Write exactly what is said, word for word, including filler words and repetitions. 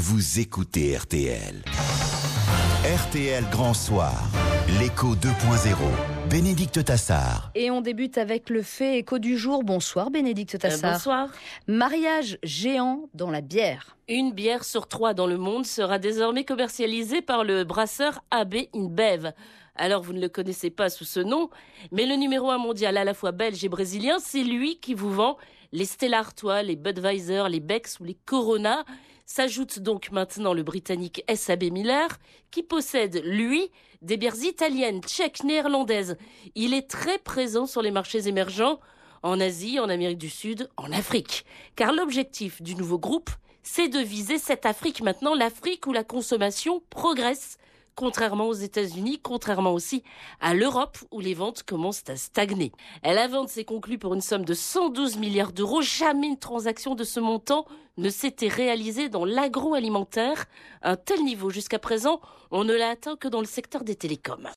vous écoutez R T L. R T L Grand Soir, l'écho deux point zéro, Bénédicte Tassard. Et on débute avec le fait écho du jour. Bonsoir Bénédicte Tassard. Euh, bonsoir. Mariage géant dans la bière. Une bière sur trois dans le monde sera désormais commercialisée par le brasseur A B InBev. Alors vous ne le connaissez pas sous ce nom, mais le numéro un mondial à la fois belge et brésilien, c'est lui qui vous vend les Stella Artois, les Budweiser, les Beck's ou les Corona. S'ajoute donc maintenant le britannique S A B Miller, qui possède, lui, des bières italiennes, tchèques, néerlandaises. Il est très présent sur les marchés émergents, en Asie, en Amérique du Sud, en Afrique. Car l'objectif du nouveau groupe, c'est de viser cette Afrique maintenant, l'Afrique où la consommation progresse, contrairement aux États-Unis, contrairement aussi à l'Europe où les ventes commencent à stagner. La vente s'est conclue pour une somme de cent douze milliards d'euros. Jamais une transaction de ce montant ne s'était réalisée dans l'agroalimentaire. Un tel niveau jusqu'à présent, on ne l'a atteint que dans le secteur des télécoms.